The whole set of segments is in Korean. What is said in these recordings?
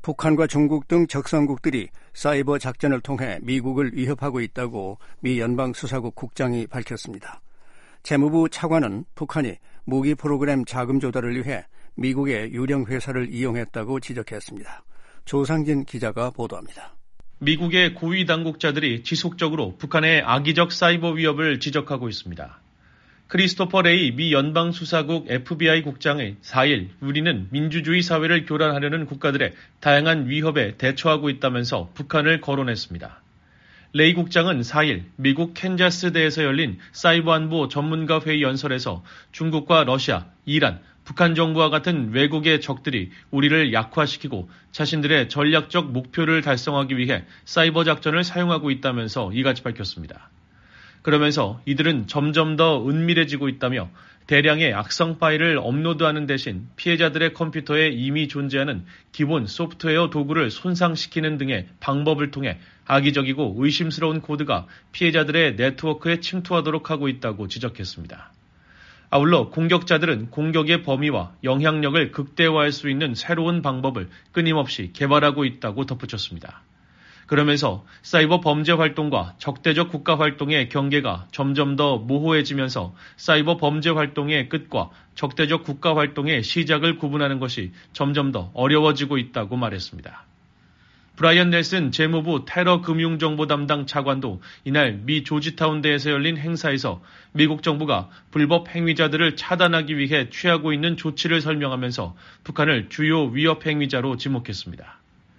북한과 중국 등 적성국들이 사이버 작전을 통해 미국을 위협하고 있다고 미 연방수사국 국장이 밝혔습니다. 재무부 차관은 북한이 무기 프로그램 자금 조달을 위해 미국의 유령 회사를 이용했다고 지적했습니다. 조상진 기자가 보도합니다. 미국의 고위 당국자들이 지속적으로 북한의 악의적 사이버 위협을 지적하고 있습니다. 크리스토퍼 레이 미 연방수사국 FBI 국장의 4일 우리는 민주주의 사회를 교란하려는 국가들의 다양한 위협에 대처하고 있다면서 북한을 거론했습니다. 레이 국장은 4일 미국 캔자스대에서 열린 사이버 안보 전문가 회의 연설에서 중국과 러시아, 이란, 북한 정부와 같은 외국의 적들이 우리를 약화시키고 자신들의 전략적 목표를 달성하기 위해 사이버 작전을 사용하고 있다면서 이같이 밝혔습니다. 그러면서 이들은 점점 더 은밀해지고 있다며 대량의 악성 파일을 업로드하는 대신 피해자들의 컴퓨터에 이미 존재하는 기본 소프트웨어 도구를 손상시키는 등의 방법을 통해 악의적이고 의심스러운 코드가 피해자들의 네트워크에 침투하도록 하고 있다고 지적했습니다. 아울러 공격자들은 공격의 범위와 영향력을 극대화할 수 있는 새로운 방법을 끊임없이 개발하고 있다고 덧붙였습니다. 그러면서 사이버 범죄 활동과 적대적 국가 활동의 경계가 점점 더 모호해지면서 사이버 범죄 활동의 끝과 적대적 국가 활동의 시작을 구분하는 것이 점점 더 어려워지고 있다고 말했습니다. 브라이언 넬슨 재무부 테러 금융정보 담당 차관도 이날 미 조지타운대에서 열린 행사에서 미국 정부가 불법 행위자들을 차단하기 위해 취하고 있는 조치를 설명하면서 북한을 주요 위협 행위자로 지목했습니다.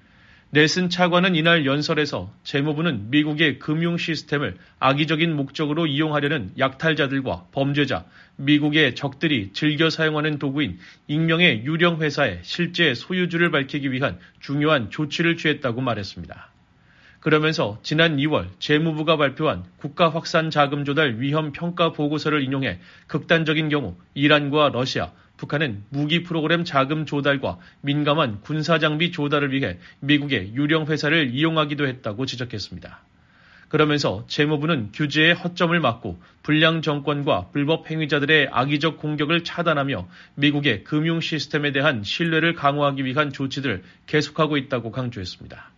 넬슨 차관은 이날 연설에서 재무부는 미국의 금융 시스템을 악의적인 목적으로 이용하려는 약탈자들과 범죄자, 미국의 적들이 즐겨 사용하는 도구인 익명의 유령 회사의 실제 소유주를 밝히기 위한 중요한 조치를 취했다고 말했습니다. 그러면서 지난 2월 재무부가 발표한 국가 확산 자금 조달 위험 평가 보고서를 인용해 극단적인 경우 이란과 러시아, 북한은 무기 프로그램 자금 조달과 민감한 군사장비 조달을 위해 미국의 유령 회사를 이용하기도 했다고 지적했습니다. 그러면서 재무부는 규제의 허점을 막고 불량 정권과 불법 행위자들의 악의적 공격을 차단하며 미국의 금융 시스템에 대한 신뢰를 강화하기 위한 조치들을 계속하고 있다고 강조했습니다.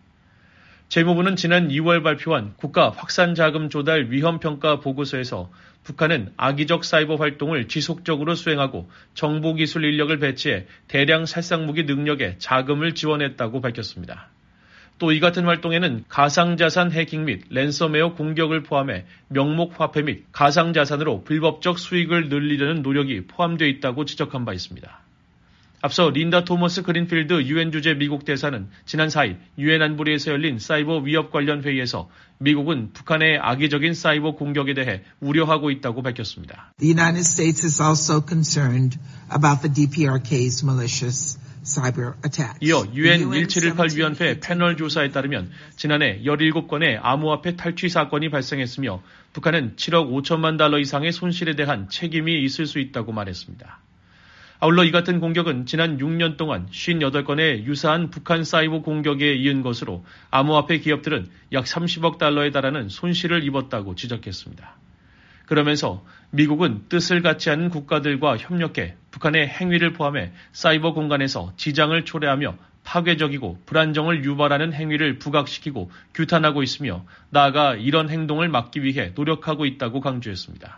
재무부는 지난 2월 발표한 국가 확산 자금 조달 위험 평가 보고서에서 북한은 악의적 사이버 활동을 지속적으로 수행하고 정보기술 인력을 배치해 대량 살상무기 능력에 자금을 지원했다고 밝혔습니다. 또 이 같은 활동에는 가상자산 해킹 및 랜섬웨어 공격을 포함해 명목화폐 및 가상자산으로 불법적 수익을 늘리려는 노력이 포함되어 있다고 지적한 바 있습니다. 앞서 린다 토머스 그린필드 유엔 주재 미국 대사는 지난 4일 유엔 안보리에서 열린 사이버 위협 관련 회의에서 미국은 북한의 악의적인 사이버 공격에 대해 우려하고 있다고 밝혔습니다. The United States is also concerned about the DPRK's malicious cyber attacks. 이어 유엔 1718 위원회 패널 조사에 따르면 지난해 17건의 암호화폐 탈취 사건이 발생했으며 북한은 7억 5천만 달러 이상의 손실에 대한 책임이 있을 수 있다고 말했습니다. 아울러 이 같은 공격은 지난 6년 동안 58건의 유사한 북한 사이버 공격에 이은 것으로 암호화폐 기업들은 약 30억 달러에 달하는 손실을 입었다고 지적했습니다. 그러면서 미국은 뜻을 같지 않은 국가들과 협력해 북한의 행위를 포함해 사이버 공간에서 지장을 초래하며 파괴적이고 불안정을 유발하는 행위를 부각시키고 규탄하고 있으며 나아가 이런 행동을 막기 위해 노력하고 있다고 강조했습니다.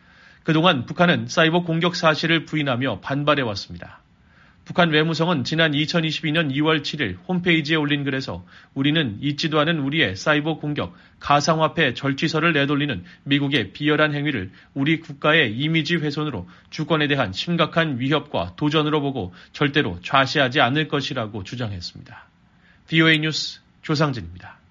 그동안 북한은 사이버 공격 사실을 부인하며 반발해왔습니다. 북한 외무성은 지난 2022년 2월 7일 홈페이지에 올린 글에서 우리는 잊지도 않은 우리의 사이버 공격, 가상화폐 절취설을 내돌리는 미국의 비열한 행위를 우리 국가의 이미지 훼손으로 주권에 대한 심각한 위협과 도전으로 보고 절대로 좌시하지 않을 것이라고 주장했습니다. VOA 뉴스 조상진입니다.